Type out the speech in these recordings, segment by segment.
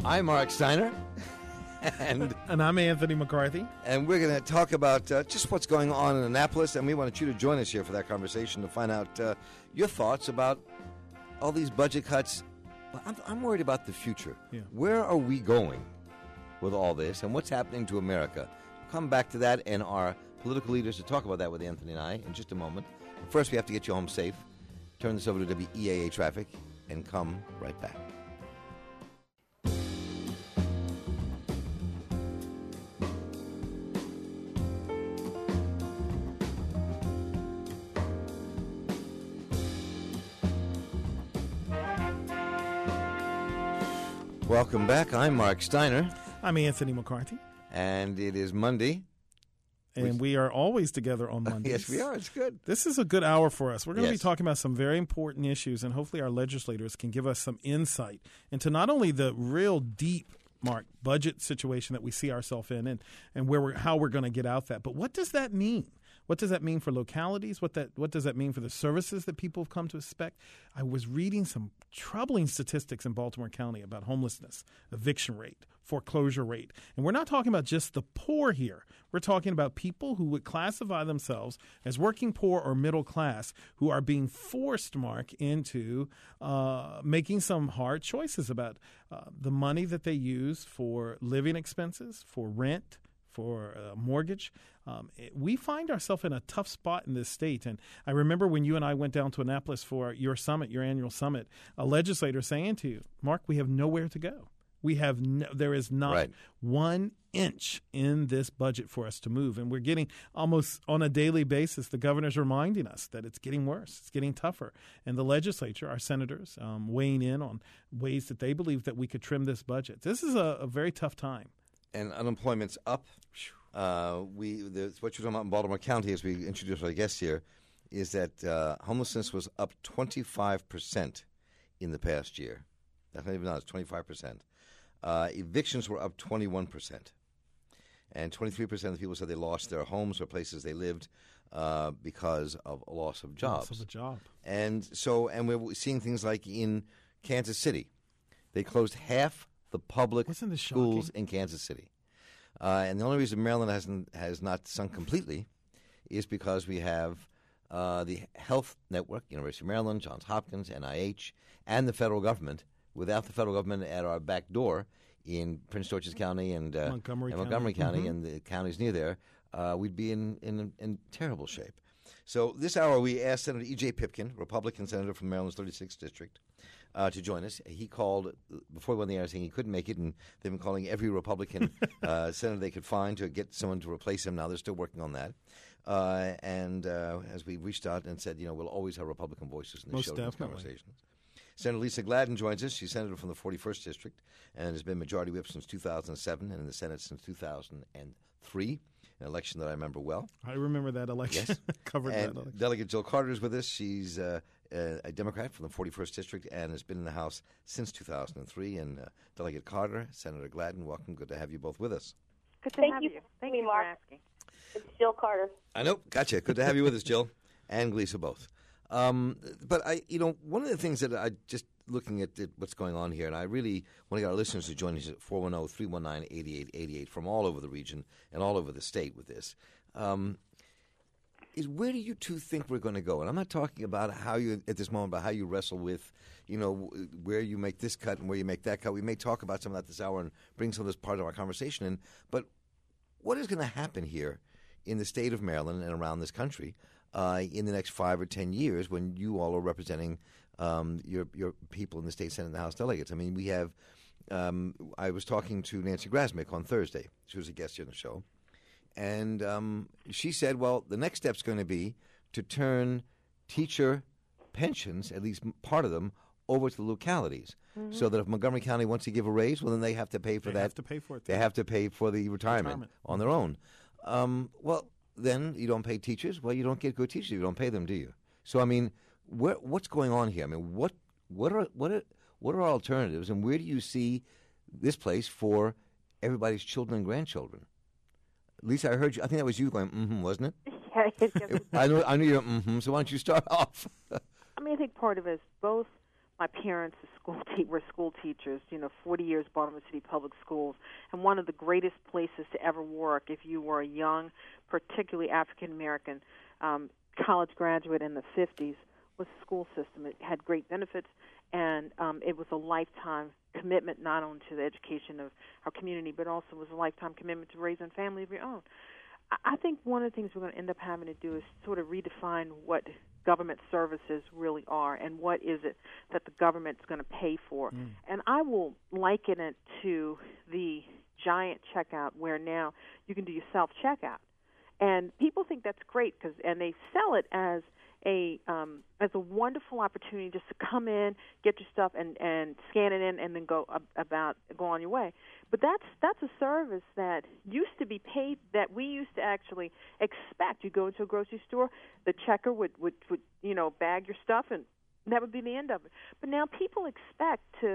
I'm Mark Steiner, and I'm Anthony McCarthy. And we're going to talk about just what's going on in Annapolis, and we wanted you to join us here for that conversation to find out your thoughts about all these budget cuts. I'm worried about the future. Yeah. Where are we going with all this, and what's happening to America? We'll come back to that and our political leaders to talk about that with Anthony and I in just a moment. But first, we have to get you home safe. Turn this over to WEAA Traffic and come right back. Welcome back. I'm Mark Steiner. I'm Anthony McCarthy. And it is Monday. And we are always together on Mondays. Yes, we are. It's good. This is a good hour for us. We're going to be talking about some very important issues, and hopefully our legislators can give us some insight into not only the real deep, Mark, budget situation that we see ourselves in and how we're going to get out that, but what does that mean? What does that mean for localities? What does that mean for the services that people have come to expect? I was reading some troubling statistics in Baltimore County about homelessness, eviction rate, foreclosure rate. And we're not talking about just the poor here. We're talking about people who would classify themselves as working poor or middle class who are being forced, Mark, into making some hard choices about the money that they use for living expenses, for rent, for a mortgage. We find ourselves in a tough spot in this state. And I remember when you and I went down to Annapolis for your summit, your annual summit, a legislator saying to you, Mark, we have nowhere to go. There is not 1 inch in this budget for us to move. And we're getting almost on a daily basis, the governor's reminding us that it's getting worse. It's getting tougher. And the legislature, our senators, weighing in on ways that they believe that we could trim this budget. This is a very tough time. And unemployment's up. What you're talking about in Baltimore County, as we introduced our guest here, is that homelessness was up 25% in the past year. That's not even it's 25%. Evictions were up 21%. And 23% of the people said they lost their homes or places they lived because of a loss of jobs. Loss of a job. And we're seeing things like in Kansas City. They closed half the public schools in Kansas City. And the only reason Maryland has not sunk completely is because we have the Health Network, University of Maryland, Johns Hopkins, NIH, and the federal government. Without the federal government at our back door in Prince George's County and Montgomery County and the counties near there, we'd be in terrible shape. So this hour we asked Senator E.J. Pipkin, Republican senator from Maryland's 36th District, to join us. He called before we went on the air saying he couldn't make it, and they've been calling every Republican senator they could find to get someone to replace him. Now they're still working on that. As we reached out and said, we'll always have Republican voices in the show conversations. Senator Lisa Gladden joins us. She's senator from the 41st District and has been majority whip since 2007 and in the Senate since 2003, an election that I remember well. I remember that election. Yes. Covered and that election. Delegate Jill Carter is with us. She's a Democrat from the 41st District and has been in the House since 2003. And Delegate Carter, Senator Gladden, welcome. Good to have you both with us. Good to have you. Thank you for asking. It's Jill Carter. I know. Gotcha. Good to have you with us, Jill and Lisa both. But one of the things that I just looking at what's going on here, and I really want to get our listeners to join us at 410-319-8888 from all over the region and all over the state with this, is where do you two think we're going to go? And I'm not talking about how you, at this moment, about how you wrestle with, where you make this cut and where you make that cut. We may talk about some of that this hour and bring some of this part of our conversation in. But what is going to happen here in the state of Maryland and around this country in the next 5 or 10 years when you all are representing your people in the state Senate and the House delegates? I mean, we have I was talking to Nancy Grasmick on Thursday. She was a guest here on the show. And she said, well, the next step's going to be to turn teacher pensions, at least part of them, over to the localities. Mm-hmm. So that if Montgomery County wants to give a raise, well, then they have to pay for that. They have to pay for it. They have to pay for the retirement on their own. Well, then you don't pay teachers. Well, you don't get good teachers. You don't pay them, do you? So, I mean, what's going on here? I mean, what are our alternatives, and where do you see this place for everybody's children and grandchildren? Lisa, I heard you. I think that was you going, wasn't it? Yeah. I knew you're, so why don't you start off? I mean, I think part of it is both my parents were school teachers, 40 years Baltimore City Public Schools, and one of the greatest places to ever work if you were a young, particularly African-American college graduate in the 50s was the school system. It had great benefits, and it was a lifetime commitment not only to the education of our community, but also was a lifetime commitment to raising a family of your own. I think one of the things we're going to end up having to do is sort of redefine what government services really are and what is it that the government's going to pay for. And I will liken it to the giant checkout where now you can do your self-checkout. And people think that's great and they sell it as a wonderful opportunity just to come in, get your stuff, and scan it in, and then go on your way. But that's a service that used to be paid, that we used to actually expect. You go into a grocery store, the checker would bag your stuff, and that would be the end of it. But now people expect to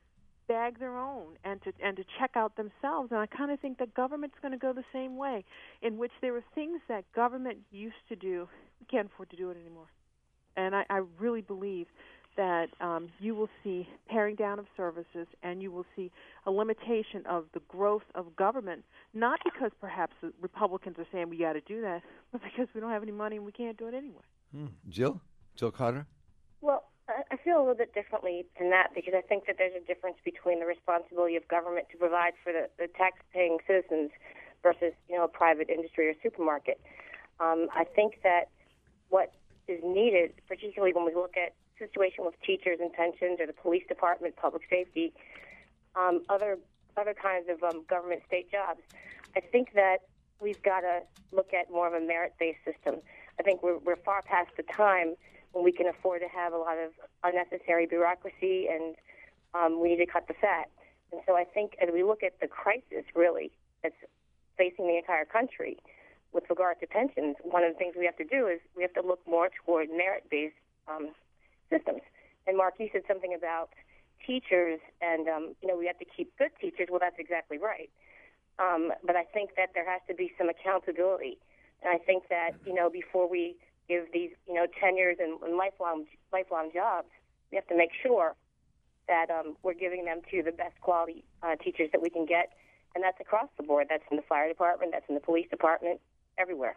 bag their own and to check out themselves, and I kind of think that government's going to go the same way, in which there were things that government used to do, we can't afford to do it anymore. And I really believe that you will see paring down of services, and you will see a limitation of the growth of government, not because perhaps the Republicans are saying we got to do that, but because we don't have any money and we can't do it anyway. Jill Carter? Well, I feel a little bit differently than that, because I think that there's a difference between the responsibility of government to provide for the tax-paying citizens versus, a private industry or supermarket. I think that what is needed, particularly when we look at the situation with teachers and pensions or the police department, public safety, other kinds of government state jobs, I think that we've got to look at more of a merit-based system. I think we're far past the time when we can afford to have a lot of unnecessary bureaucracy, and we need to cut the fat. And so I think as we look at the crisis, really, that's facing the entire country with regard to pensions, one of the things we have to do is we have to look more toward merit-based systems. And Mark, you said something about teachers, and, we have to keep good teachers. Well, that's exactly right. But I think that there has to be some accountability. And I think that, before we give these, tenures and lifelong jobs, we have to make sure that we're giving them to the best quality teachers that we can get, and that's across the board. That's in the fire department, that's in the police department, everywhere.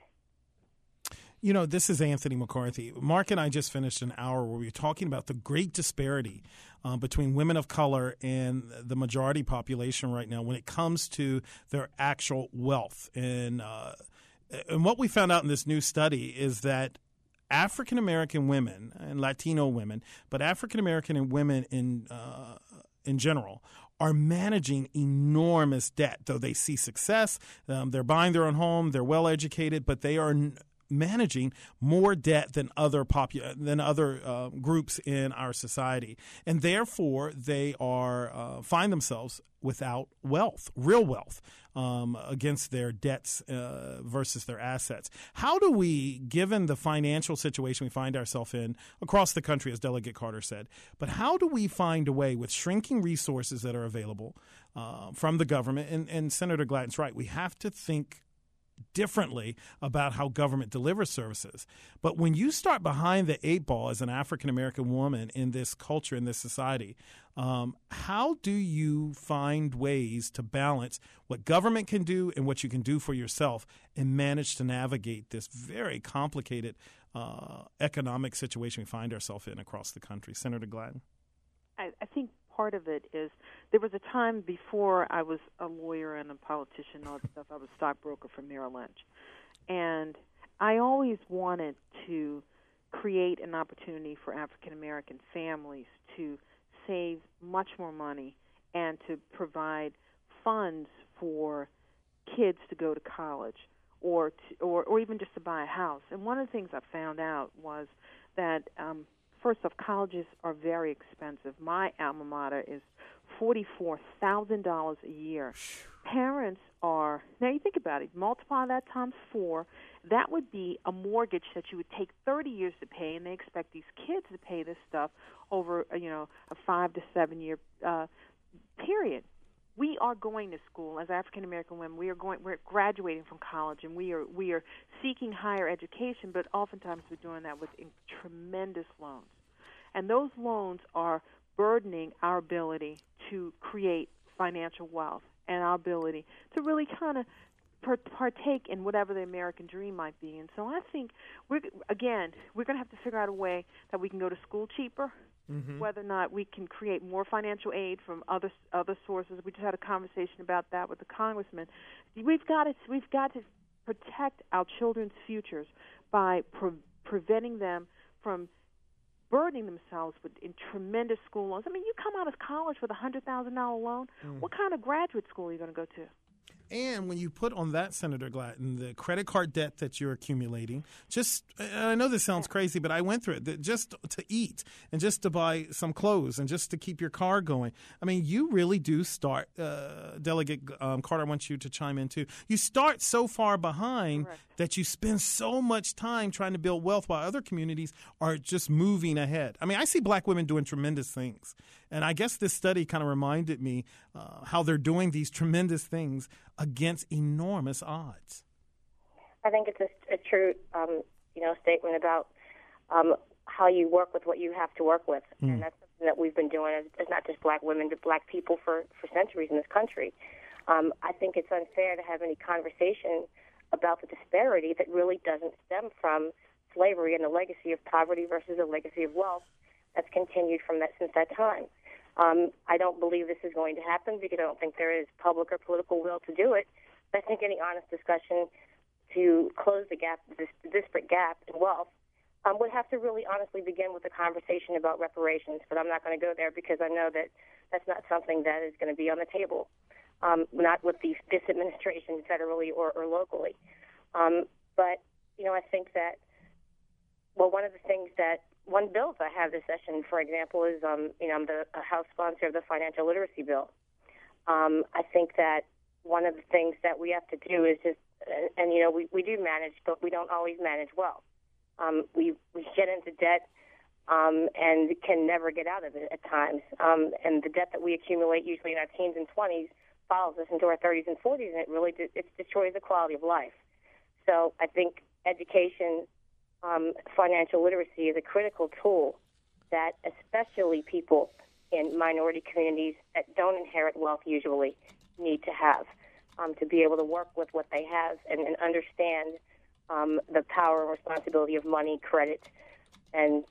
This is Anthony McCarthy. Mark and I just finished an hour where we were talking about the great disparity between women of color and the majority population right now when it comes to their actual wealth. And what we found out in this new study is that African-American women and Latino women, but African-American women in general, are managing enormous debt. Though they see success, they're buying their own home, they're well-educated, but they are managing more debt than other groups in our society, and therefore they are find themselves without wealth, real wealth, against their debts versus their assets. How do we, given the financial situation we find ourselves in across the country, as Delegate Carter said, but how do we find a way with shrinking resources that are available from the government? And Senator Glatton's right. We have to think differently about how government delivers services. But when you start behind the eight ball as an African-American woman in this culture, in this society, how do you find ways to balance what government can do and what you can do for yourself and manage to navigate this very complicated economic situation we find ourselves in across the country? Senator Glatton? I think part of it is there was a time before I was a lawyer and a politician and all that stuff. I was a stockbroker for Merrill Lynch. And I always wanted to create an opportunity for African-American families to save much more money and to provide funds for kids to go to college or even just to buy a house. And one of the things I found out was that first off, colleges are very expensive. My alma mater is $44,000 a year. Parents are, now you think about it, multiply that times 4, that would be a mortgage that you would take 30 years to pay, and they expect these kids to pay this stuff over, a 5 to 7 year period. We are going to school as African American women. We're graduating from college, and we are seeking higher education. But oftentimes we're doing that with tremendous loans. And those loans are burdening our ability to create financial wealth and our ability to really kind of partake in whatever the American dream might be. And so I think, we're going to have to figure out a way that we can go to school cheaper, whether or not we can create more financial aid from other sources. We just had a conversation about that with the congressman. We've got to protect our children's futures by preventing them from burdening themselves in tremendous school loans. I mean, you come out of college with a $100,000 loan. What kind of graduate school are you going to go to? And when you put on that, Senator Glatton, the credit card debt that you're accumulating, I know this sounds crazy, but I went through it, just to eat and just to buy some clothes and just to keep your car going. I mean, you really do start, Delegate Carter, I want you to chime in too. You start so far behind that you spend so much time trying to build wealth while other communities are just moving ahead. I mean, I see black women doing tremendous things. And I guess this study kind of reminded me how they're doing these tremendous things against enormous odds. I think it's a true, statement about how you work with what you have to work with, and that's something that we've been doing as not just black women, but black people for centuries in this country. I think it's unfair to have any conversation about the disparity that really doesn't stem from slavery and the legacy of poverty versus the legacy of wealth that's continued since that time. I don't believe this is going to happen because I don't think there is public or political will to do it. But I think any honest discussion to close the gap, this disparate gap in wealth, would have to really honestly begin with a conversation about reparations. But I'm not going to go there because I know that that's not something that is going to be on the table, not with this administration federally or locally. But, I think that, one of the things one bill that I have this session, for example, is, I'm the House sponsor of the financial literacy bill. I think that one of the things that we have to do is just, we do manage, but we don't always manage well. We get into debt and can never get out of it at times. And the debt that we accumulate usually in our teens and 20s follows us into our 30s and 40s, and it destroys the quality of life. So I think education, financial literacy is a critical tool that especially people in minority communities that don't inherit wealth usually need to have to be able to work with what they have and understand the power and responsibility of money, credit, and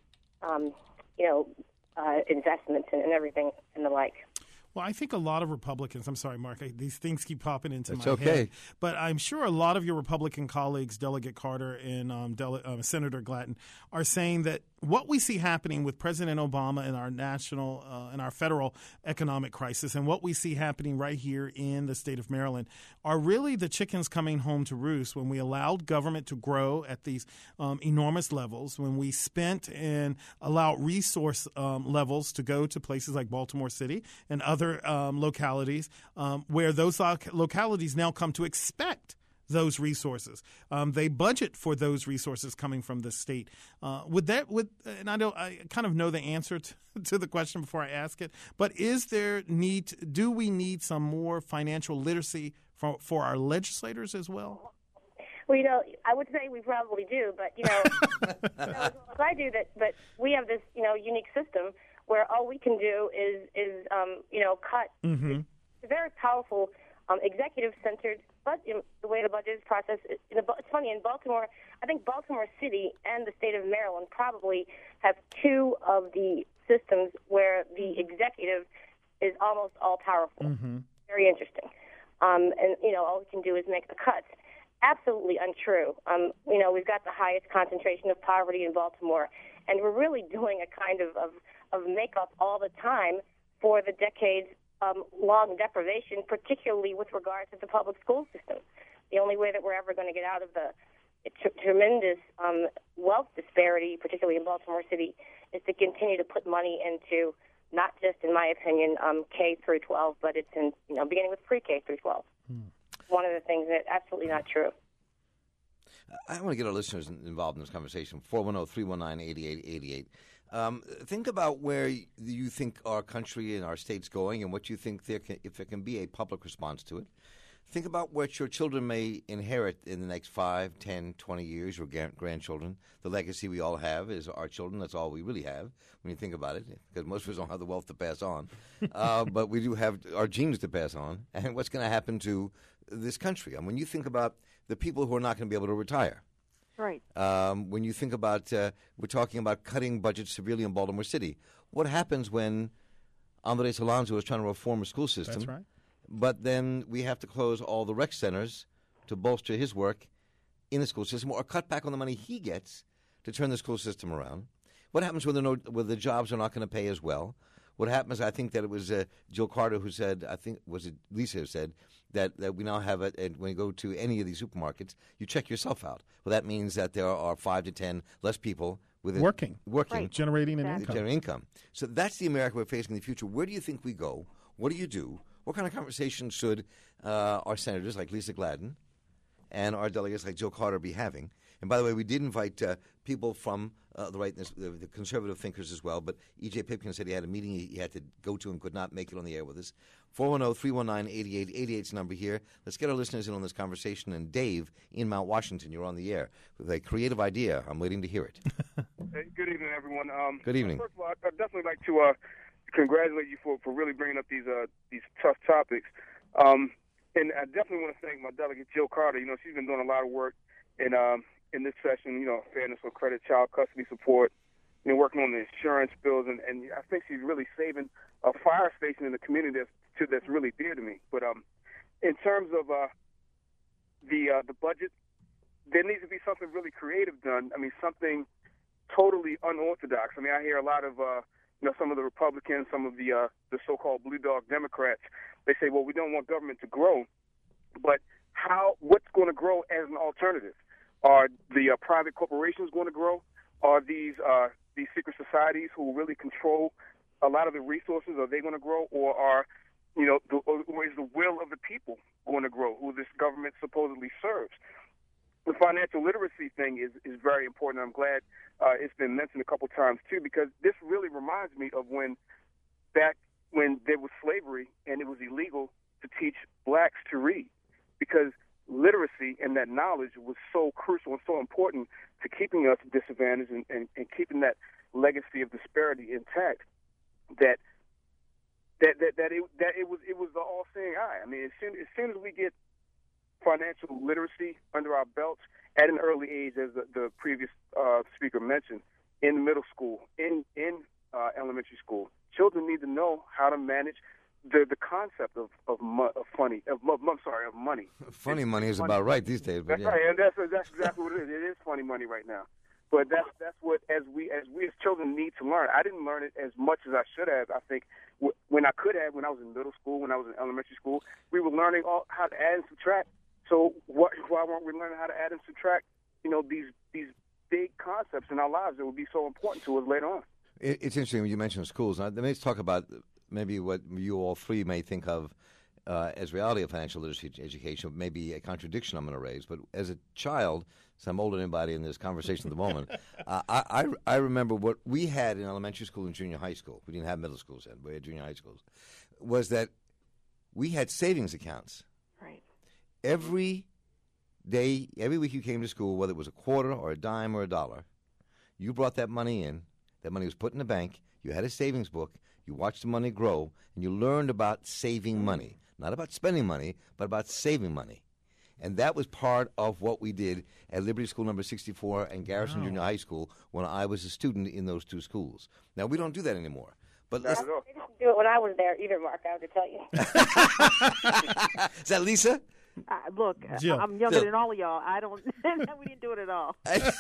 investments and everything and the like. Well, I think a lot of Republicans, I'm sorry, Mark, these things keep popping into my okay. head. But I'm sure a lot of your Republican colleagues, Delegate Carter and Senator Glatton, are saying that what we see happening with President Obama in our national and our federal economic crisis and what we see happening right here in the state of Maryland are really the chickens coming home to roost when we allowed government to grow at these enormous levels, when we spent and allowed resource levels to go to places like Baltimore City and other localities where those localities now come to expect those resources. They budget for those resources coming from the state. And I kind of know the answer to the question before I ask it, but do we need some more financial literacy for our legislators as well? Well, I would say we probably do, but, as well as I do that, but we have this, unique system where all we can do is cut. Mm-hmm. It's a very powerful executive-centered budget, the way the budget is processed. It's funny, in Baltimore, I think Baltimore City and the state of Maryland probably have two of the systems where the executive is almost all-powerful. Mm-hmm. Very interesting. And all we can do is make the cuts. Absolutely untrue. We've got the highest concentration of poverty in Baltimore, and we're really doing a kind of makeup all the time for the decades long deprivation, particularly with regard to the public school system. The only way that we're ever going to get out of the tremendous wealth disparity, particularly in Baltimore City, is to continue to put money into not just, in my opinion, K through 12, but it's in beginning with pre-K through 12. One of the things that's absolutely not true. I want to get our listeners involved in this conversation. 410-319-8888. Think about where you think our country and our state's going and what you think if there can be a public response to it. Think about what your children may inherit in the next 5, 10, 20 years, your grandchildren. The legacy we all have is our children. That's all we really have when you think about it, because most of us don't have the wealth to pass on. But we do have our genes to pass on. And what's going to happen to this country? And when you think about the people who are not going to be able to retire, right? When you think about, we're talking about cutting budgets severely in Baltimore City. What happens when Andres Alonso is trying to reform a school system? That's right. But then we have to close all the rec centers to bolster his work in the school system, or cut back on the money he gets to turn the school system around. What happens when the jobs are not going to pay as well? What happens, I think that it was Jill Carter who said, I think, was it Lisa who said, that we now have when you go to any of these supermarkets, you check yourself out. Well, that means that there are 5 to 10 less people working, right. generating an exactly. income. So that's the America we're facing in the future. Where do you think we go? What do you do? What kind of conversation should our senators like Lisa Gladden and our delegates like Jill Carter be having? And by the way, we did invite people from the right, the conservative thinkers as well, but E.J. Pipkin said he had a meeting he had to go to and could not make it on the air with us. 410-319-8888 is the number here. Let's get our listeners in on this conversation. And Dave in Mount Washington, you're on the air with a creative idea. I'm waiting to hear it. Hey, good evening, everyone. Good evening. First of all, I'd definitely like to congratulate you for really bringing up these tough topics. And I definitely want to thank my delegate, Jill Carter. You know, she's been doing a lot of work in this session, you know, fairness with credit, child custody support, you know, working on the insurance bills. And I think she's really saving a fire station in the community that's really dear to me. But in terms of the budget, there needs to be something really creative done. I mean, something totally unorthodox. I mean, I hear a lot of some of the Republicans, some of the so-called blue dog Democrats, they say, well, we don't want government to grow, but what's going to grow as an alternative? Are the private corporations going to grow? Are these secret societies who really control a lot of the resources, are they going to grow? Or or is the will of the people going to grow, who this government supposedly serves? The financial literacy thing is very important. I'm glad it's been mentioned a couple times, too, because this really reminds me of when there was slavery and it was illegal to teach blacks to read, because literacy and that knowledge was so crucial and so important to keeping us disadvantaged and keeping that legacy of disparity intact, that it was the all-seeing eye. I mean, as soon as we get financial literacy under our belts at an early age, as the previous speaker mentioned, in middle school, in elementary school, children need to know how to manage the concept of money. Funny money is about right these days. But that's right, and that's exactly what it is. It is funny money right now. But that's what as we as children need to learn. I didn't learn it as much as I should have. I think when I could have, when I was in middle school, when I was in elementary school, we were learning how to add and subtract. So why weren't we learning how to add and subtract? You know, these big concepts in our lives that would be so important to us later on. It's interesting when you mention schools. Now, let's talk about maybe what you all three may think of as reality of financial literacy education, maybe a contradiction I'm going to raise. But as a child, so I'm older than anybody in this conversation at the moment, I remember what we had in elementary school and junior high school. We didn't have middle schools then. We had junior high schools. Was that we had savings accounts. Right. Every day, every week you came to school, whether it was a quarter or a dime or a dollar, you brought that money in. That money was put in the bank. You had a savings book. You watched the money grow, and you learned about saving money. Not about spending money, but about saving money. And that was part of what we did at Liberty School number 64 and Garrison Junior High School when I was a student in those two schools. Now, we don't do that anymore. But I didn't do it when I was there either, Mark, I have to tell you. Is that Lisa? Look, Jill. I'm younger than all of y'all. We didn't do it at all.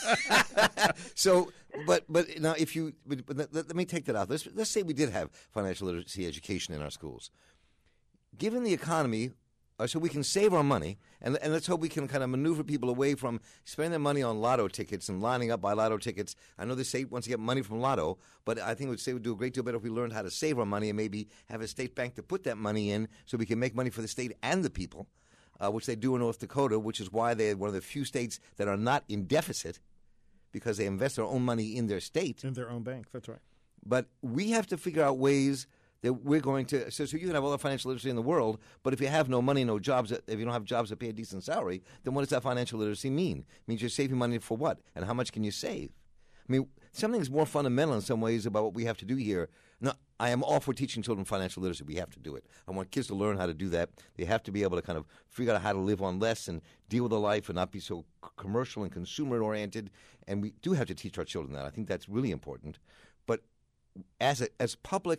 So, but now if you, but let me take that out. Let's say we did have financial literacy education in our schools. Given the economy, so we can save our money, and let's hope we can kind of maneuver people away from spending their money on lotto tickets and lining up by lotto tickets. I know the state wants to get money from lotto, but I think it would do a great deal better if we learned how to save our money and maybe have a state bank to put that money in so we can make money for the state and the people. Which they do in North Dakota, which is why they're one of the few states that are not in deficit because they invest their own money in their state. In their own bank, that's right. But we have to figure out ways that we're going to. So you can have all the financial literacy in the world, but if you have no money, no jobs, if you don't have jobs that pay a decent salary, then what does that financial literacy mean? It means you're saving money for what? And how much can you save? I mean, something's more fundamental in some ways about what we have to do here. Now, I am all for teaching children financial literacy. We have to do it. I want kids to learn how to do that. They have to be able to kind of figure out how to live on less and deal with their life and not be so commercial and consumer-oriented. And we do have to teach our children that. I think that's really important. But as public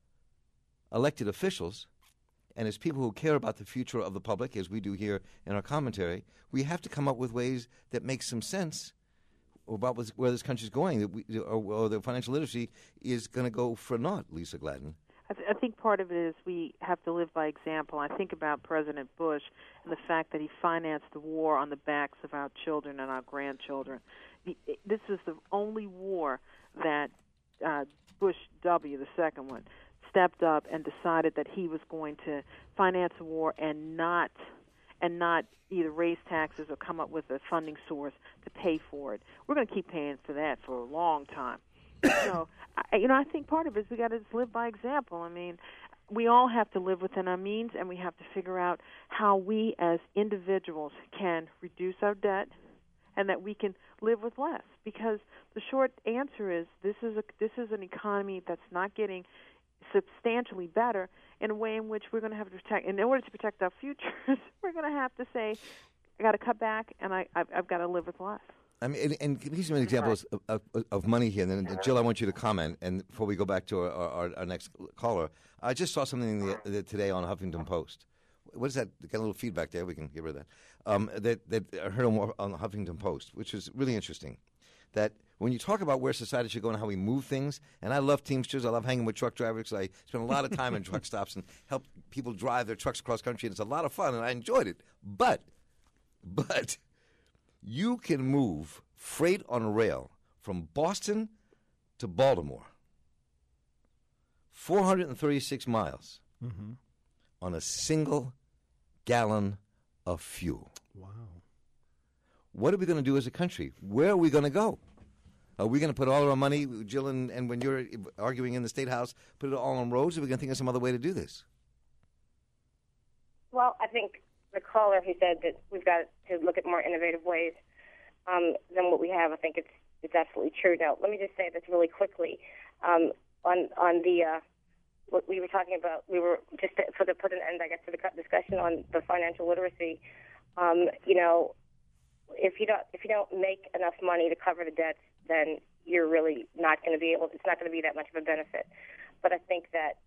elected officials and as people who care about the future of the public, as we do here in our commentary, we have to come up with ways that make some sense about where this country is going, or the financial literacy is going to go for naught, Lisa Gladden. I think part of it is we have to live by example. I think about President Bush and the fact that he financed the war on the backs of our children and our grandchildren. This is the only war that Bush W., the second one, stepped up and decided that he was going to finance the war and not either raise taxes or come up with a funding source to pay for it. We're going to keep paying for that for a long time. So, I think part of it is we got to just live by example. I mean, we all have to live within our means, and we have to figure out how we as individuals can reduce our debt and that we can live with less. Because the short answer is this is an economy that's not getting substantially better in a way in which we're going to have to protect. In order to protect our futures, we're going to have to say, I got to cut back, and I've got to live with less. I mean, and give me some examples of money here. And then, Jill, I want you to comment. And before we go back to our next caller, I just saw something today on Huffington Post. What is that? Got a little feedback there. We can get rid of that. That I heard on the Huffington Post, which is really interesting. That when you talk about where society should go and how we move things, and I love Teamsters, I love hanging with truck drivers. I spend a lot of time in truck stops and help people drive their trucks across country, and it's a lot of fun, and I enjoyed it. But you can move freight on rail from Boston to Baltimore, 436 miles on a single gallon of fuel. Wow. What are we going to do as a country? Where are we going to go? Are we going to put all of our money, Jill, and when you're arguing in the State House, put it all on roads? Or are we going to think of some other way to do this? Well, I think the caller who said that we've got to look at more innovative ways than what we have, I think it's absolutely true. Now, let me just say this really quickly. On the what we were talking about, we were just to put an end, I guess, to the discussion on the financial literacy. If you don't make enough money to cover the debts, then you're really not going to be able. It's not going to be that much of a benefit. But I think that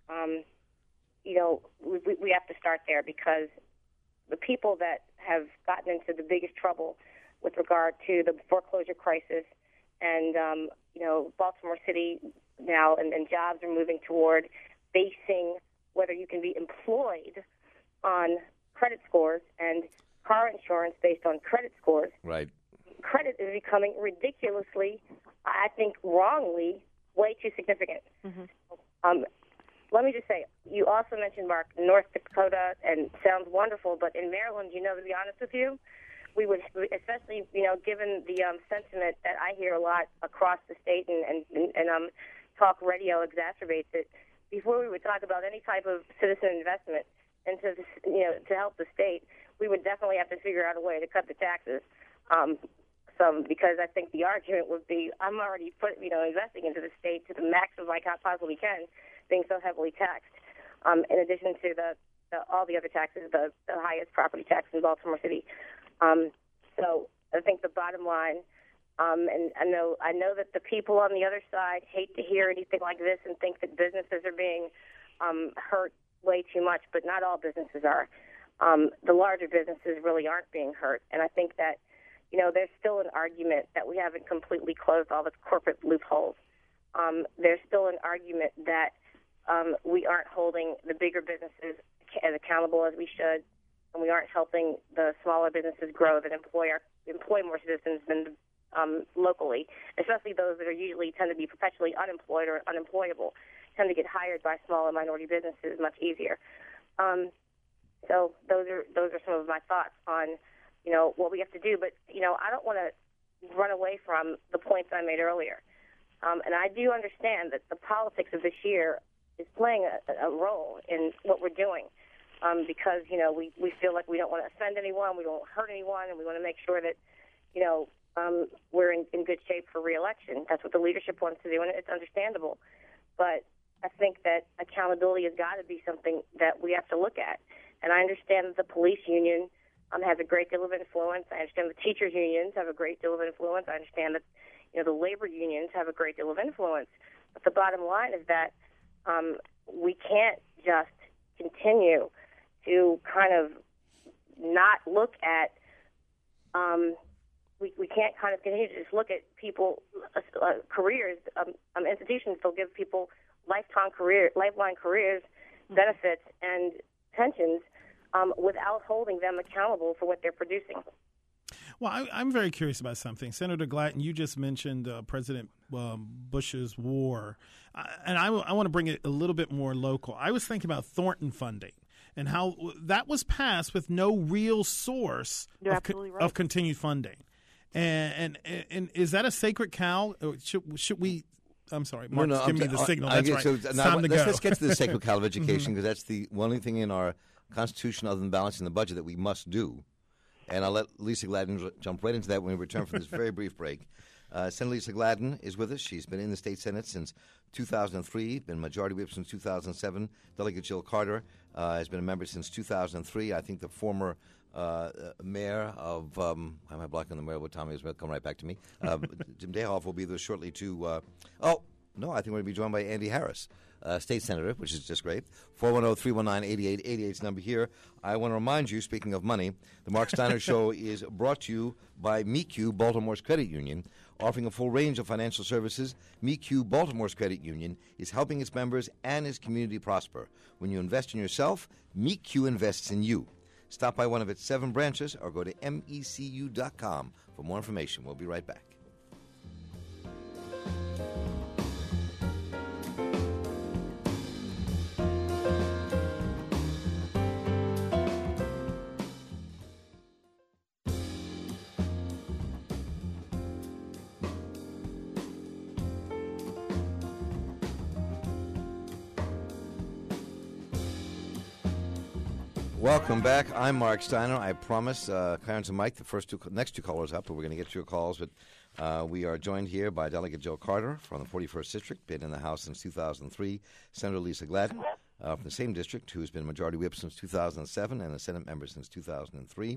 we have to start there, because the people that have gotten into the biggest trouble with regard to the foreclosure crisis, and Baltimore City now and jobs are moving toward basing whether you can be employed on credit scores and car insurance based on credit scores. Right. Credit is becoming ridiculously, I think wrongly, way too significant. Mm-hmm. Let me just say, you also mentioned, Mark, North Dakota, and sounds wonderful, but in Maryland, to be honest with you, we would, especially, given the sentiment that I hear a lot across the state, and talk radio exacerbates it, before we would talk about any type of citizen investment into, to help the state, we would definitely have to figure out a way to cut the taxes. Because I think the argument would be, I'm already investing into the state to the maximum I possibly can, being so heavily taxed. In addition to all the other taxes, the highest property tax in Baltimore City. So I think the bottom line, and I know that the people on the other side hate to hear anything like this and think that businesses are being hurt way too much, but not all businesses are. The larger businesses really aren't being hurt, and I think that there's still an argument that we haven't completely closed all the corporate loopholes. There's still an argument that we aren't holding the bigger businesses as accountable as we should, and we aren't helping the smaller businesses grow that employ more citizens than locally, especially those that are usually tend to be perpetually unemployed or unemployable, tend to get hired by small and minority businesses much easier. So those are some of my thoughts on what we have to do. But I don't want to run away from the points I made earlier. And I do understand that the politics of this year is playing a role in what we're doing. Because, we feel like we don't want to offend anyone, we don't hurt anyone, and we want to make sure that, we're in good shape for re-election. That's what the leadership wants to do, and it's understandable. But I think that accountability has got to be something that we have to look at. And I understand that the police union has a great deal of influence. I understand the teachers' unions have a great deal of influence. I understand that, the labor unions have a great deal of influence. But the bottom line is that we can't just continue to kind of not look at, we can't kind of continue to just look at people, careers, institutions. They'll give people lifelong careers, benefits, and pensions without holding them accountable for what they're producing. Well, I'm very curious about something. Senator Glatton, you just mentioned President Bush's war, and I want to bring it a little bit more local. I was thinking about Thornton funding and how that was passed with no real source of continued funding. And is that a sacred cow? Or should we? I'm sorry, Mark's giving me the signal. That's right. It's time to go. Let's get to the sacred cow of education, because that's the only thing in our Constitution other than balancing the budget that we must do. And I'll let Lisa Gladden jump right into that when we return from this very brief break. Senator Lisa Gladden is with us. She's been in the state Senate since 2003, been Majority Whip since 2007. Delegate Jill Carter has been a member since 2003. I think the former mayor of, why am I blocking the mayor? What Tommy is come right back to me. Jim Dayhoff will be there shortly to, I think we're going to be joined by Andy Harris, state senator, which is just great. 410-319-8888 is the number here. I want to remind you, speaking of money, the Mark Steiner Show is brought to you by MECU, Baltimore's credit union. Offering a full range of financial services, MECU, Baltimore's credit union, is helping its members and its community prosper. When you invest in yourself, MECU invests in you. Stop by one of its 7 branches or go to mecu.com for more information. We'll be right back. Welcome back. I'm Mark Steiner. I promise Clarence and Mike, the next two callers up, but we're going to get to your calls. But we are joined here by Delegate Jill Carter from the 41st District, been in the House since 2003. Senator Lisa Gladden from the same district, who's been Majority Whip since 2007 and a Senate member since 2003.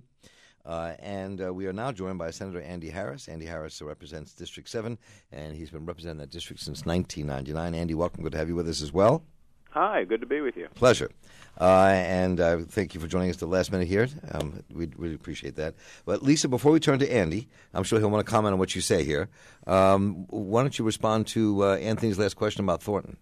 And we are now joined by Senator Andy Harris. Andy Harris represents District 7, and he's been representing that district since 1999. Andy, welcome. Good to have you with us as well. Hi, good to be with you. Pleasure. And thank you for joining us at the last minute here. We really appreciate that. But, Lisa, before we turn to Andy, I'm sure he'll want to comment on what you say here. Why don't you respond to Anthony's last question about Thornton?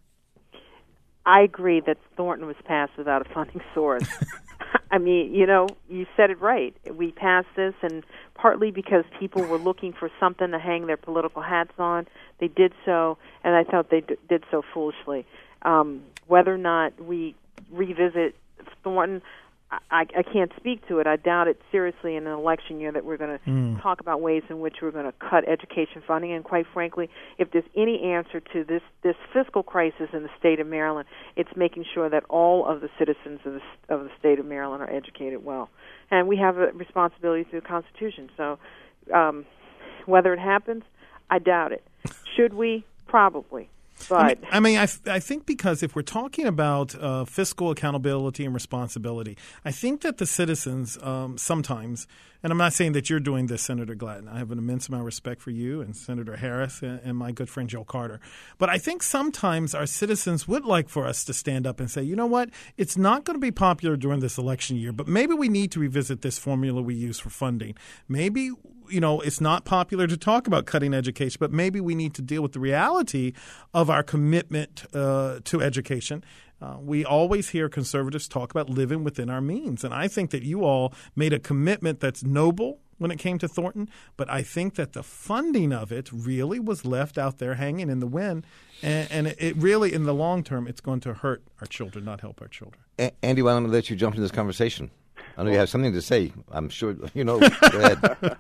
I agree that Thornton was passed without a funding source. I mean, you said it right. We passed this, and partly because people were looking for something to hang their political hats on, they did so, and I thought they did so foolishly. Whether or not we revisit Thornton, I can't speak to it. I doubt it seriously in an election year that we're going to talk about ways in which we're going to cut education funding. And quite frankly, if there's any answer to this fiscal crisis in the state of Maryland, it's making sure that all of the citizens of the state of Maryland are educated well. And we have a responsibility through the Constitution. So whether it happens, I doubt it. Should we? Probably. But I think because if we're talking about fiscal accountability and responsibility, I think that the citizens sometimes, and I'm not saying that you're doing this, Senator Gladden. I have an immense amount of respect for you and Senator Harris and my good friend Jill Carter. But I think sometimes our citizens would like for us to stand up and say, you know what, it's not going to be popular during this election year, but maybe we need to revisit this formula we use for funding. Maybe it's not popular to talk about cutting education, but maybe we need to deal with the reality of our commitment to education. We always hear conservatives talk about living within our means, and I think that you all made a commitment that's noble when it came to Thornton, but I think that the funding of it really was left out there hanging in the wind, and it really, in the long term, it's going to hurt our children, not help our children. Andy, why don't I let you jump into this conversation? I know you have something to say. I'm sure you know. Go ahead.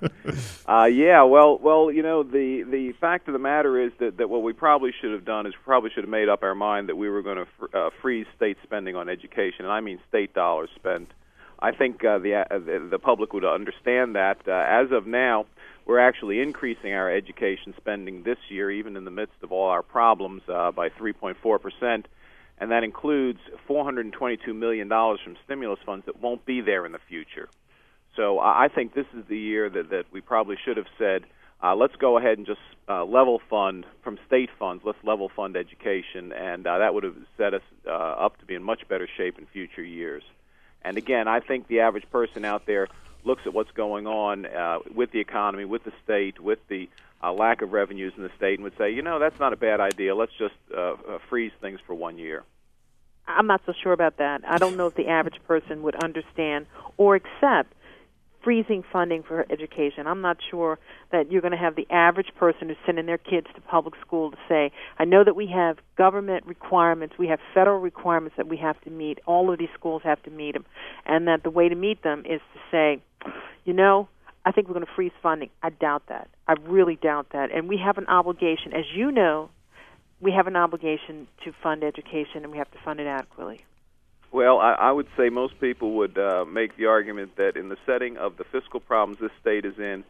Yeah. Well. You know, the fact of the matter is that what we probably should have done is probably should have made up our mind that we were going to freeze state spending on education, and I mean state dollars spent. I think the public would understand that. As of now, we're actually increasing our education spending this year, even in the midst of all our problems, by 3.4%. And that includes $422 million from stimulus funds that won't be there in the future. So I think this is the year that we probably should have said, let's go ahead and just level fund from state funds. Let's level fund education, and that would have set us up to be in much better shape in future years. And again, I think the average person out there looks at what's going on with the economy, with the state, with the lack of revenues in the state, and would say, you know, that's not a bad idea. Let's just freeze things for 1 year. I'm not so sure about that. I don't know if the average person would understand or accept freezing funding for education. I'm not sure that you're going to have the average person who's sending their kids to public school to say, I know that we have government requirements, we have federal requirements that we have to meet, all of these schools have to meet them, and that the way to meet them is to say, you know, I think we're going to freeze funding. I doubt that. I really doubt that. And we have an obligation, as you know, we have an obligation to fund education, and we have to fund it adequately. Well, I would say most people would make the argument that in the setting of the fiscal problems this state is in,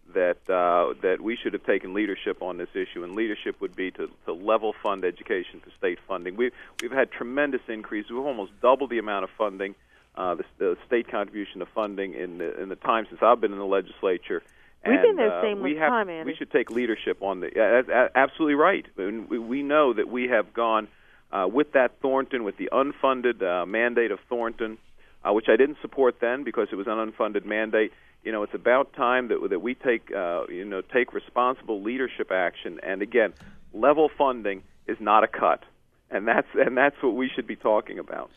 that we should have taken leadership on this issue, and leadership would be to level fund education for state funding. We've had tremendous increase. We've almost doubled the amount of funding, the state contribution to funding in the time since I've been in the legislature. We've been there the same time, Andy. We should take leadership on the. Absolutely right. We know that we have gone with that Thornton, with the unfunded mandate of Thornton, which I didn't support then because it was an unfunded mandate. You know, it's about time that we take take responsible leadership action. And again, level funding is not a cut, and that's what we should be talking about.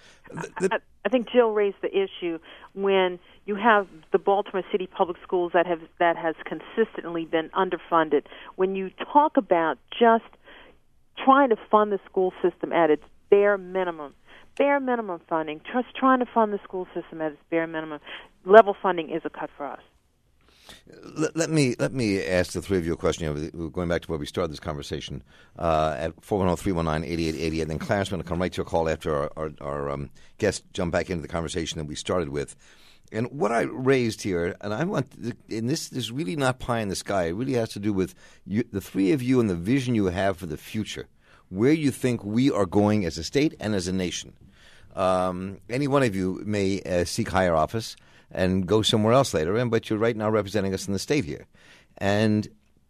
I think Jill raised the issue when you have the Baltimore City Public Schools that has consistently been underfunded. When you talk about just trying to fund the school system at its bare minimum funding, just trying to fund the school system at its bare minimum, level funding is a cut for us. Let me ask the three of you a question. We're going back to where we started this conversation at 410-319-8888, and then Clarence is going to come right to a call after our guests jump back into the conversation that we started with. And what I raised here, and I want, and this is really not pie in the sky. It really has to do with the three of you and the vision you have for the future, where you think we are going as a state and as a nation. Any one of you may seek higher office and go somewhere else later, but you're right now representing us in the state here. And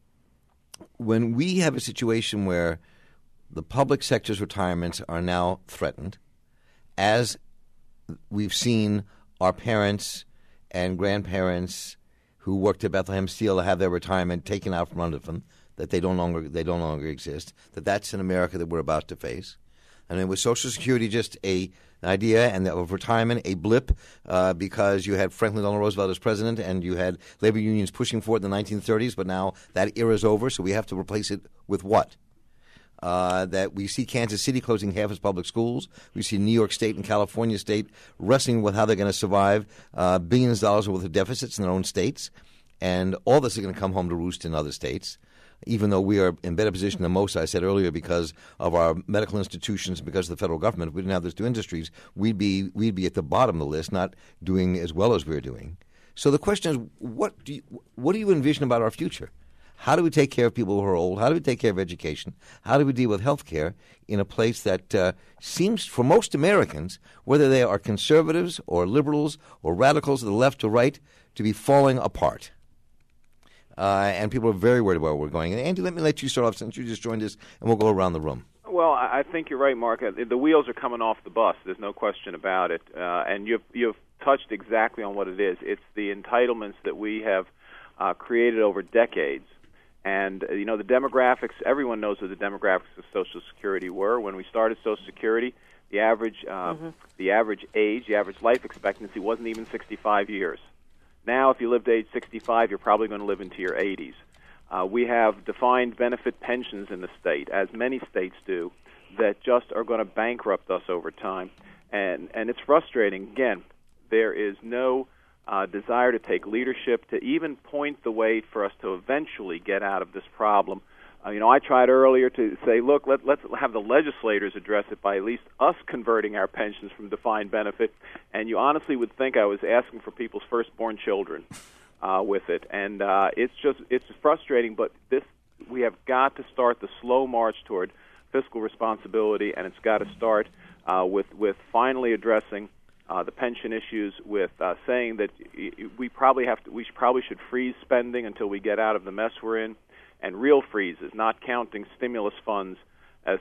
when we have a situation where the public sector's retirements are now threatened, as we've seen our parents and grandparents who worked at Bethlehem Steel have their retirement taken out from under them, that they no longer exist, that's in America that we're about to face. And then with Social Security just an idea, and of retirement a blip because you had Franklin Delano Roosevelt as president and you had labor unions pushing for it in the 1930s, but now that era is over, so we have to replace it with what? That we see Kansas City closing half its public schools. We see New York State and California State wrestling with how they're going to survive billions of dollars worth of deficits in their own states. And all this is going to come home to roost in other states. Even though we are in better position than most, I said earlier, because of our medical institutions, because of the federal government, if we didn't have those two industries, we'd be at the bottom of the list, not doing as well as we're doing. So the question is, what do you envision about our future? How do we take care of people who are old? How do we take care of education? How do we deal with health care in a place that seems, for most Americans, whether they are conservatives or liberals or radicals to the left or right, to be falling apart? And people are very worried about where we're going. And Andy, let me let you start off since you just joined us, and we'll go around the room. Well, I think you're right, Mark. The wheels are coming off the bus. There's no question about it. And you've touched exactly on what it is. It's the entitlements that we have created over decades. And, the demographics, everyone knows what the demographics of Social Security were. When we started Social Security, the average age, the average life expectancy wasn't even 65 years. Now, if you live to age 65, you're probably going to live into your 80s. We have defined benefit pensions in the state, as many states do, that just are going to bankrupt us over time. And it's frustrating. Again, there is no desire to take leadership to even point the way for us to eventually get out of this problem. I tried earlier to say, look, let's have the legislators address it by at least us converting our pensions from defined benefit. And you honestly would think I was asking for people's firstborn children with it. And it's frustrating, but we have got to start the slow march toward fiscal responsibility, and it's got to start with finally addressing the pension issues, with saying that we probably should freeze spending until we get out of the mess we're in. And real freezes, not counting stimulus funds as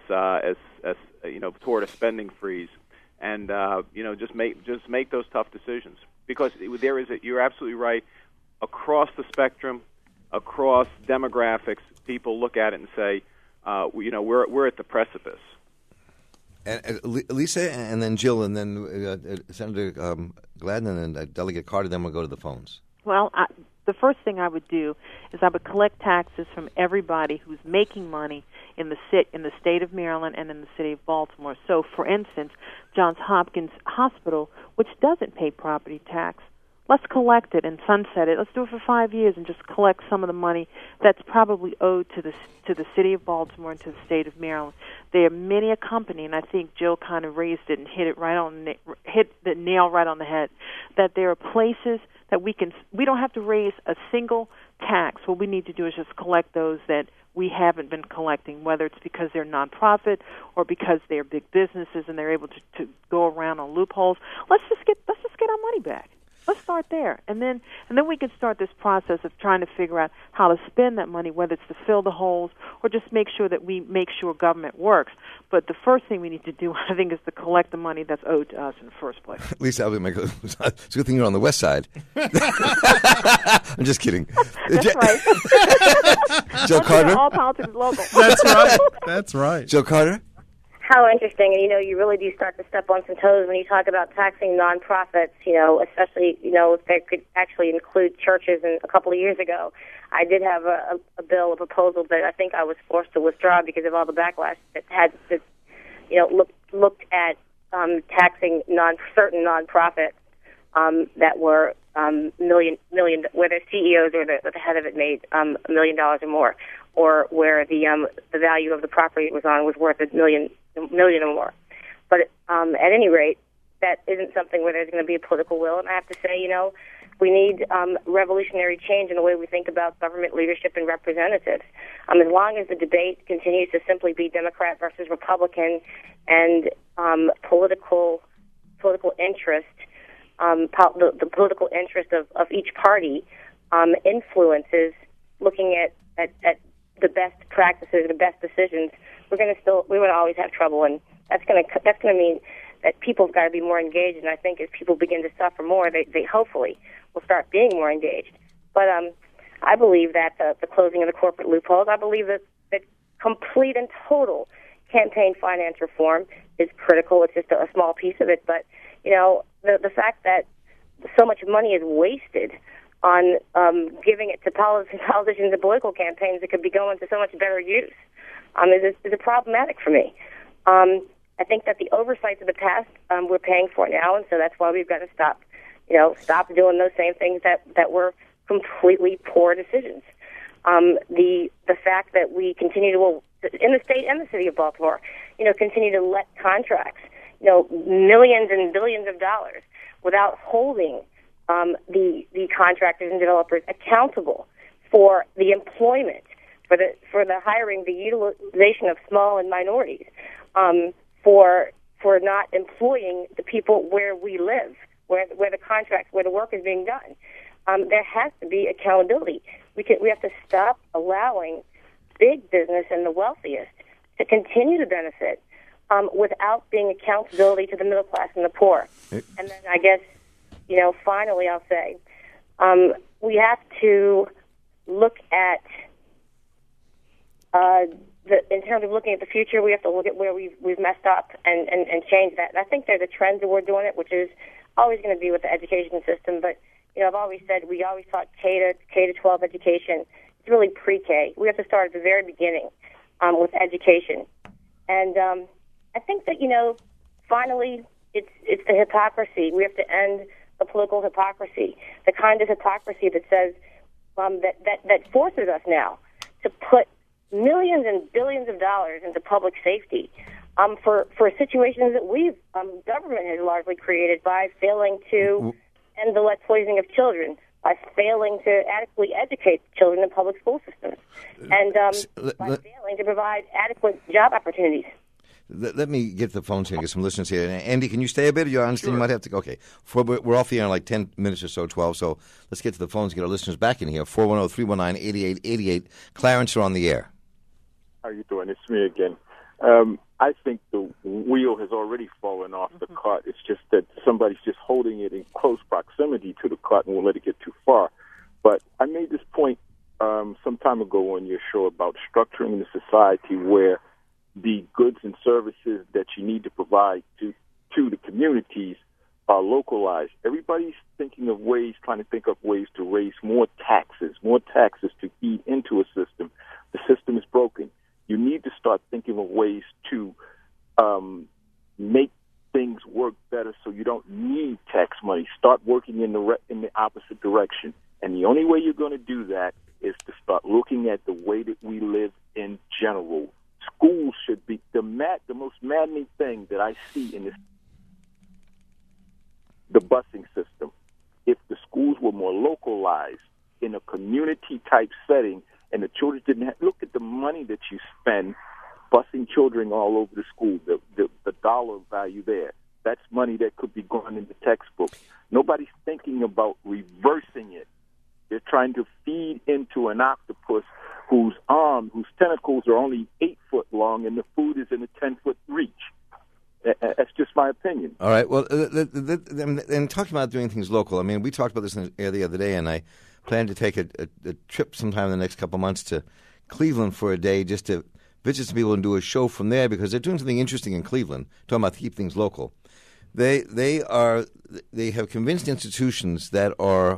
toward a spending freeze, and just make those tough decisions, because you're absolutely right. Across the spectrum, across demographics, people look at it and say, we're at the precipice. And Lisa, and then Jill, and then Senator Gladden, and Delegate Carter. Then we'll go to the phones. Well, the first thing I would do is I would collect taxes from everybody who's making money in the state of Maryland and in the city of Baltimore. So, for instance, Johns Hopkins Hospital, which doesn't pay property tax, let's collect it and sunset it. Let's do it for 5 years and just collect some of the money that's probably owed to the city of Baltimore and to the state of Maryland. There are many a company, and I think Jill kind of raised it and hit the nail right on the head, that there are places that we don't have to raise a single tax. What we need to do is just collect those that we haven't been collecting, whether it's because they're nonprofit or because they're big businesses and they're able to go around on loopholes. Let's just get our money back. Let's start there, and then we can start this process of trying to figure out how to spend that money, whether it's to fill the holes or just make sure that we make sure government works. But the first thing we need to do, I think, is to collect the money that's owed to us in the first place. Lisa, it's a good thing you're on the west side. I'm just kidding. That's right. Joe Carter? All politics is local. That's right. Joe Carter? How interesting, and you really do start to step on some toes when you talk about taxing nonprofits, especially, if they could actually include churches. And a couple of years ago, I did have a proposal that I think I was forced to withdraw because of all the backlash that looked at taxing certain nonprofits that were million, where their CEOs or the head of it made $1 million or more, or where the value of the property it was on was worth $1 million or more. But at any rate, that isn't something where there's going to be a political will. And I have to say, we need revolutionary change in the way we think about government leadership and representatives. As long as the debate continues to simply be Democrat versus Republican and political interest, the political interest of each party influences looking at the best practices, the best decisions, we're going to always have trouble, and that's going to mean that people's got to be more engaged. And I think as people begin to suffer more, they hopefully will start being more engaged. But I believe that the closing of the corporate loopholes, I believe that complete and total campaign finance reform is critical. It's just a small piece of it, but the fact that so much money is wasted on giving it to politicians and political campaigns that could be going to so much better use is problematic for me. I think that the oversights of the past we're paying for now, and so that's why we've got to stop doing those same things that were completely poor decisions. The fact that we continue to, in the state and the city of Baltimore, continue to let contracts, millions and billions of dollars, without holding the contractors and developers accountable for the employment, for the hiring, the utilization of small and minorities, for not employing the people where we live, where the work is being done. There has to be accountability. We have to stop allowing big business and the wealthiest to continue to benefit without being accountability to the middle class and the poor. And then I guess, finally I'll say, we have to look at, in terms of looking at the future, we have to look at where we've messed up and change that. And I think there's a trend toward doing it, which is always going to be with the education system. But, I've always said we always taught K to 12 education. It's really pre-K. We have to start at the very beginning with education. And I think that, finally, it's the hypocrisy. We have to end the political hypocrisy, the kind of hypocrisy that says that forces us now to put millions and billions of dollars into public safety for situations that government has largely created by failing to end the lead poisoning of children, by failing to adequately educate children in public school systems, and by failing to provide adequate job opportunities. Let me get the phones here, get some listeners here. Andy, can you stay a bit? You understand? Sure. You might have to. Okay. We're off the air in like 10 minutes or so, 12. So let's get to the phones and get our listeners back in here. 410-319-8888. Clarence, you're on the air. How are you doing? It's me again. I think the wheel has already fallen off the cart. It's just that somebody's just holding it in close proximity to the cart and won't let it get too far. But I made this point some time ago on your show about structuring the society where the goods and services that you need to provide to the communities are localized. Everybody's trying to think of ways to raise more taxes to feed into a system. The system is broken. You need to start thinking of ways to make things work better so you don't need tax money. Start working in the opposite direction. And the only way you're going to do that is to start looking at the way that we live in general. Schools should be the most maddening thing that I see in the busing system. If the schools were more localized in a community-type setting and the children didn't look at the money that you spend busing children all over the school, the dollar value there. That's money that could be going into textbooks. Nobody's thinking about reversing it. They're trying to feed into an octopus whose tentacles are only 8 foot long and the food is in a 10-foot reach. That's just my opinion. All right. Well, and talking about doing things local, I mean, we talked about this the other day, and I plan to take a trip sometime in the next couple of months to Cleveland for a day just to visit some people and do a show from there because they're doing something interesting in Cleveland, talking about to keep things local. They have convinced institutions that are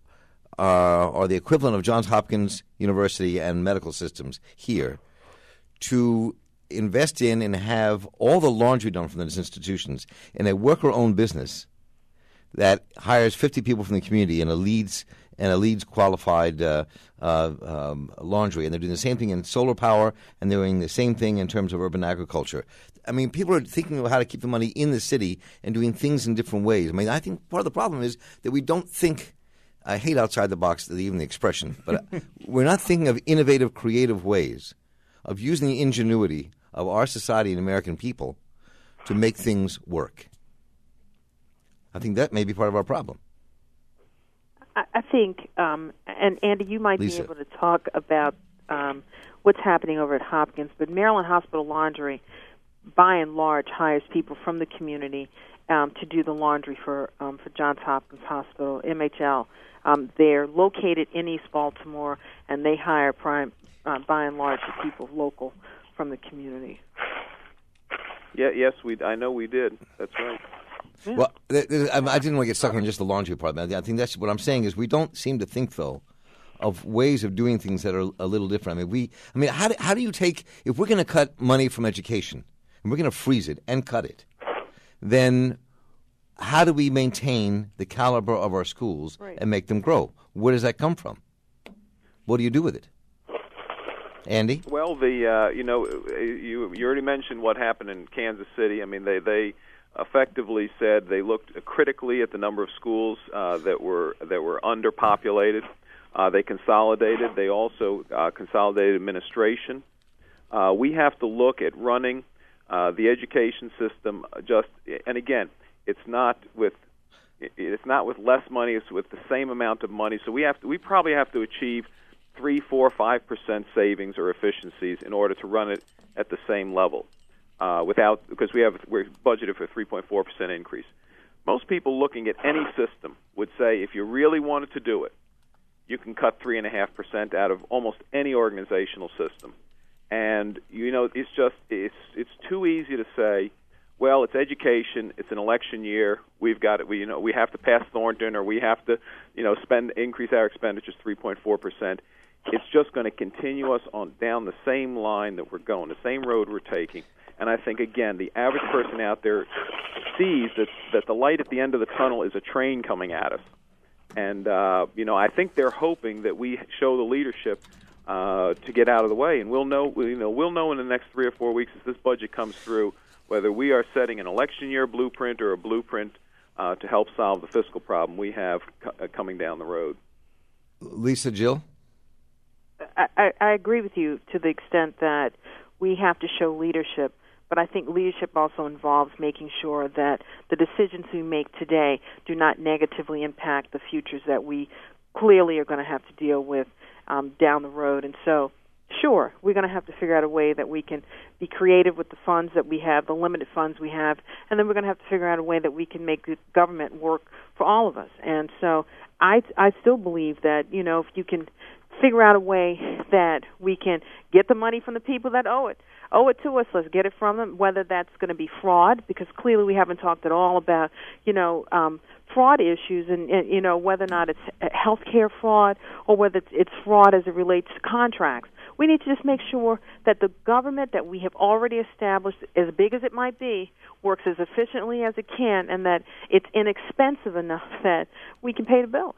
the equivalent of Johns Hopkins University and medical systems here to invest in and have all the laundry done from those institutions in a worker-owned business that hires 50 people from the community in a Leeds qualified laundry, and they're doing the same thing in solar power, and they're doing the same thing in terms of urban agriculture. I mean, people are thinking about how to keep the money in the city and doing things in different ways. I mean, I think part of the problem is that we don't think. I hate outside the box, even the expression, but we're not thinking of innovative, creative ways of using the ingenuity of our society and American people to make things work. I think that may be part of our problem. I think, and Andy, you might Lisa. be able to talk about what's happening over at Hopkins, but Maryland Hospital Laundry, by and large, hires people from the community to do the laundry for Johns Hopkins Hospital, MHL. They're located in East Baltimore, and they hire by and large the people local from the community. Yeah, yes, I know we did. That's right. Yeah. Well, I didn't want to get stuck on just the laundry part. I think that's what I'm saying is we don't seem to think, though, of ways of doing things that are a little different. I mean, how do you take if we're going to cut money from education and we're going to freeze it and cut it, then how do we maintain the caliber of our schools and make them grow? Where does that come from? What do you do with it? Andy? Well, you already mentioned what happened in Kansas City. I mean, they effectively said they looked critically at the number of schools that were underpopulated. They consolidated. They also consolidated administration. We have to look at running the education system and again, it's not with less money. It's with the same amount of money. So we probably have to achieve 3, 4, 5% savings or efficiencies in order to run it at the same level. Because we're budgeted for a 3.4% increase. Most people looking at any system would say if you really wanted to do it, you can cut 3.5% out of almost any organizational system. And it's too easy to say, well, it's education, it's an election year, we have to pass Thornton, or we have to increase our expenditures 3.4%. It's just going to continue us on down the same line that we're going, the same road we're taking. And I think, again, the average person out there sees that the light at the end of the tunnel is a train coming at us. And, I think they're hoping that we show the leadership to get out of the way. And we'll know in the next 3 or 4 weeks as this budget comes through whether we are setting an election year blueprint or a blueprint to help solve the fiscal problem we have coming down the road. Lisa, Jill? I agree with you to the extent that we have to show leadership, but I think leadership also involves making sure that the decisions we make today do not negatively impact the futures that we clearly are going to have to deal with down the road. And so, sure, we're going to have to figure out a way that we can be creative with the funds that we have, the limited funds we have, and then we're going to have to figure out a way that we can make the government work for all of us. And so I still believe that, if you can figure out a way that we can get the money from the people that owe it to us, let's get it from them, whether that's going to be fraud, because clearly we haven't talked at all about, fraud issues and whether or not it's healthcare fraud or whether it's fraud as it relates to contracts. We need to just make sure that the government that we have already established, as big as it might be, works as efficiently as it can, and that it's inexpensive enough that we can pay the bills.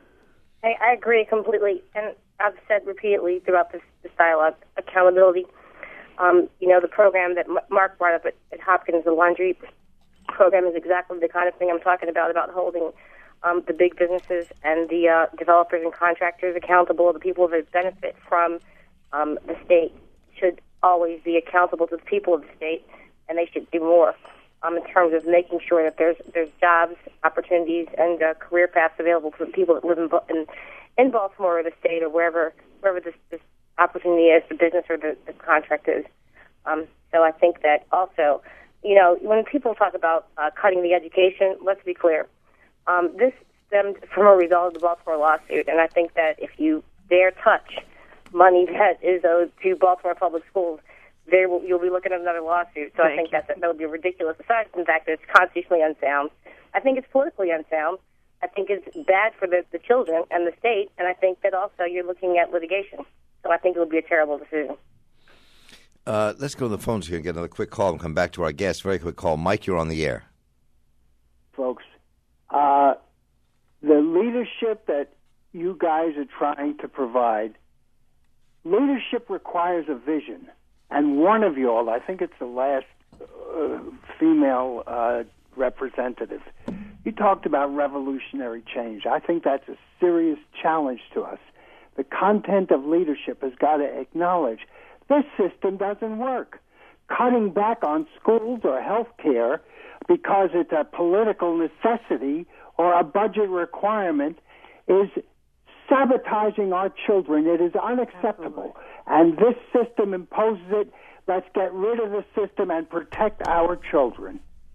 I agree completely, and I've said repeatedly throughout this dialogue, accountability. The program that Mark brought up at Hopkins, the laundry program, is exactly the kind of thing I'm talking about holding the big businesses and the developers and contractors accountable. The people that benefit from the state should always be accountable to the people of the state, and they should do more in terms of making sure that there's jobs, opportunities, and career paths available to the people that live in Baltimore or the state or wherever this opportunity is, the business or the contract is. So I think that also, when people talk about cutting the education, let's be clear. This stemmed from a result of the Baltimore lawsuit, and I think that if you dare touch money that is owed to Baltimore Public Schools, you'll be looking at another lawsuit. So I think that would be ridiculous, aside from the fact that it's constitutionally unsound. I think it's politically unsound. I think it's bad for the children and the state, and I think that also you're looking at litigation. So I think it would be a terrible decision. Let's go to the phones here and get another quick call and come back to our guest. Very quick call. Mike, you're on the air. Folks, the leadership that you guys are trying to provide, leadership requires a vision. And one of you all, I think it's the last female representative, you talked about revolutionary change. I think that's a serious challenge to us. The content of leadership has got to acknowledge this system doesn't work. Cutting back on schools or health care because it's a political necessity or a budget requirement is sabotaging our children. It is unacceptable. And this system imposes it. Let's get rid of the system and protect our children.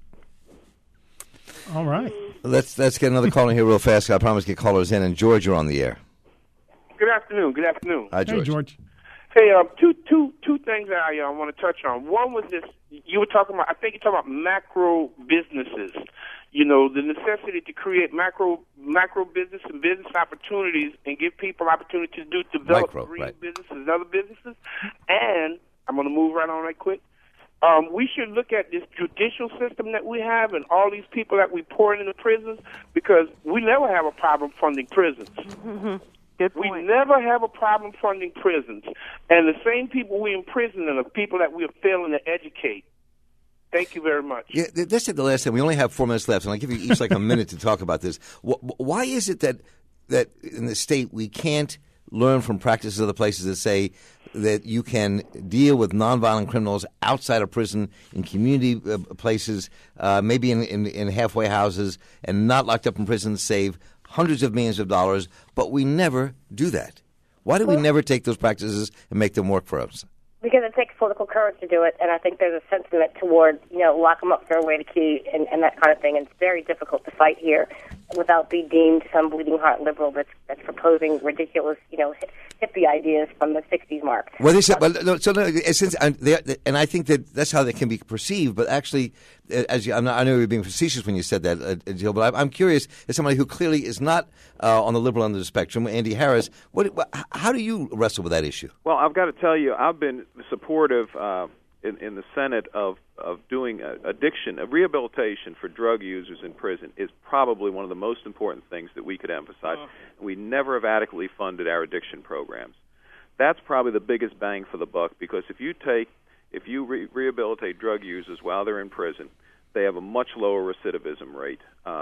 All right. Let's get another caller here real fast. I promise to get callers in. And George, you're on the air. Good afternoon. Hi, George. Hey, George. Hey, two things that I want to touch on. One was this: you were talking about. I think you're talking about macro businesses. The necessity to create macro business and business opportunities and give people opportunity to develop green businesses and other businesses. And I'm going to move right on right quick. We should look at this judicial system that we have and all these people that we pour into prisons, because we never have a problem funding prisons. Mm-hmm. Good point. We never have a problem funding prisons. And the same people we imprison are the people that we are failing to educate. Thank you very much. Yeah, that's it. The last thing. We only have 4 minutes left, and I'll give you each like a minute to talk about this. Why is it that in the state we can't learn from practices of other places that say that you can deal with nonviolent criminals outside of prison in community places, maybe in halfway houses, and not locked up in prison, save hundreds of millions of dollars, but we never do that? Why do we never take those practices and make them work for us? Because it takes political courage to do it, and I think there's a sentiment toward, lock them up, throw away the key, and that kind of thing. And it's very difficult to fight here without being deemed some bleeding heart liberal that's proposing ridiculous, hippie ideas from the 60s mark. Well, they said, and I think that's how they can be perceived. But actually, I know you were being facetious when you said that, Jill. But I'm curious, as somebody who clearly is not on the liberal end of the spectrum, Andy Harris, how do you wrestle with that issue? Well, I've got to tell you, I've been supportive. in the Senate of doing rehabilitation for drug users in prison is probably one of the most important things that we could emphasize. We never have adequately funded our addiction programs. That's probably the biggest bang for the buck, because if you rehabilitate drug users while they're in prison, they have a much lower recidivism rate,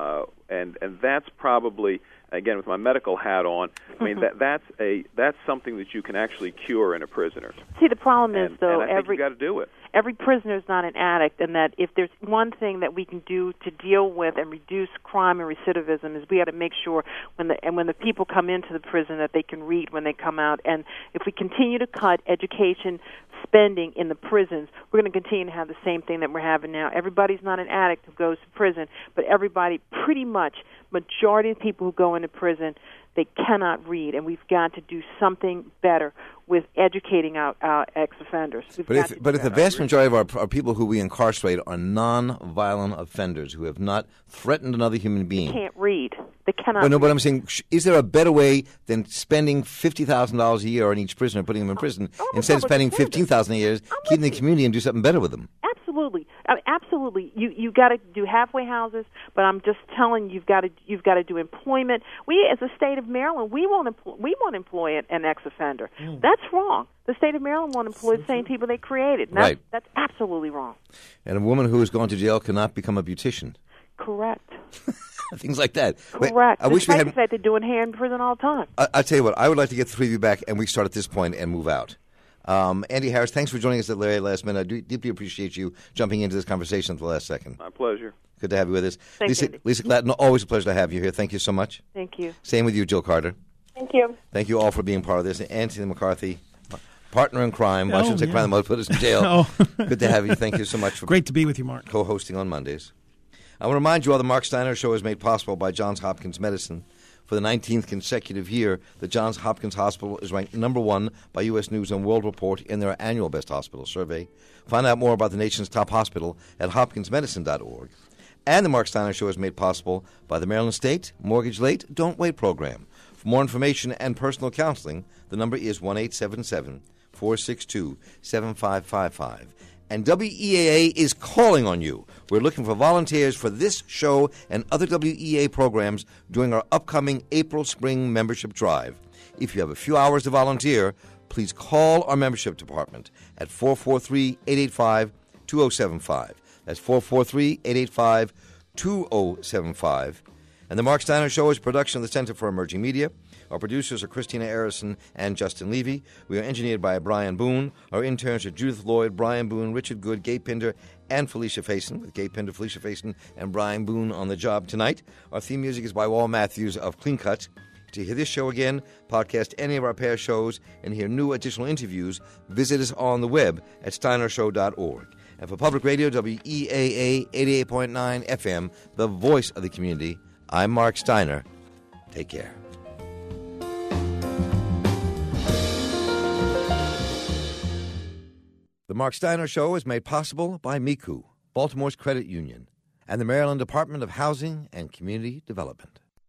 and that's probably, again, with my medical hat on, I mean that's something that you can actually cure in a prisoner. See, the problem is, though, and I think you got to do it. Every prisoner is not an addict, and that if there's one thing that we can do to deal with and reduce crime and recidivism is we got to make sure when the people come into the prison that they can read when they come out. And if we continue to cut education spending in the prisons, we're going to continue to have the same thing that we're having now. Everybody's not an addict who goes to prison, but everybody, pretty much, majority of people who go into prison, they cannot read, and we've got to do something better with educating our ex-offenders. But if the vast majority of our people who we incarcerate are non-violent offenders who have not threatened another human being. They can't read. They cannot read. But I'm saying, is there a better way than spending $50,000 a year on each prisoner, putting them in prison, instead of spending $15,000 a year, keeping the community and do something better with them? Absolutely, absolutely. You got to do halfway houses, but I'm just telling you, you've got to do employment. We, as a state of Maryland, we won't employ an ex-offender. That's wrong. The state of Maryland won't employ the same people they created. Right. That's absolutely wrong. And a woman who has gone to jail cannot become a beautician. Correct. Things like that. Correct. I wish we had. They're doing hair in prison all the time. I'll tell you what. I would like to get the three of you back, and we start at this point and move out. Andy Harris, thanks for joining us at the very last minute. I deeply appreciate you jumping into this conversation at the last second. My pleasure. Good to have you with us. Thanks, Lisa Gladden, always a pleasure to have you here. Thank you so much. Thank you. Same with you, Jill Carter. Thank you. Thank you all for being part of this. Anthony McCarthy, partner in crime. Why shouldn't I say crime that might put us in jail? Good to have you. Thank you so much for great to be with you, Mark. Co-hosting on Mondays. I want to remind you all the Mark Steiner Show is made possible by Johns Hopkins Medicine. For the 19th consecutive year, the Johns Hopkins Hospital is ranked number 1 by U.S. News and World Report in their annual Best Hospital Survey. Find out more about the nation's top hospital at hopkinsmedicine.org. And the Mark Steiner Show is made possible by the Maryland State Mortgage Late Don't Wait program. For more information and personal counseling, the number is 1-877-462-7555. And WEAA is calling on you. We're looking for volunteers for this show and other WEAA programs during our upcoming April-Spring membership drive. If you have a few hours to volunteer, please call our membership department at 443-885-2075. That's 443-885-2075. And the Mark Steiner Show is a production of the Center for Emerging Media. Our producers are Christina Arison and Justin Levy. We are engineered by Brian Boone. Our interns are Judith Lloyd, Brian Boone, Richard Good, Gabe Pinder, and Felicia Faison, with Gabe Pinder, Felicia Faison, and Brian Boone on the job tonight. Our theme music is by Wal Matthews of Clean Cut. To hear this show again, podcast any of our past shows, and hear new additional interviews, visit us on the web at steinershow.org. And for Public Radio, WEAA 88.9 FM, the voice of the community, I'm Mark Steiner. Take care. The Mark Steiner Show is made possible by MICU, Baltimore's credit union, and the Maryland Department of Housing and Community Development.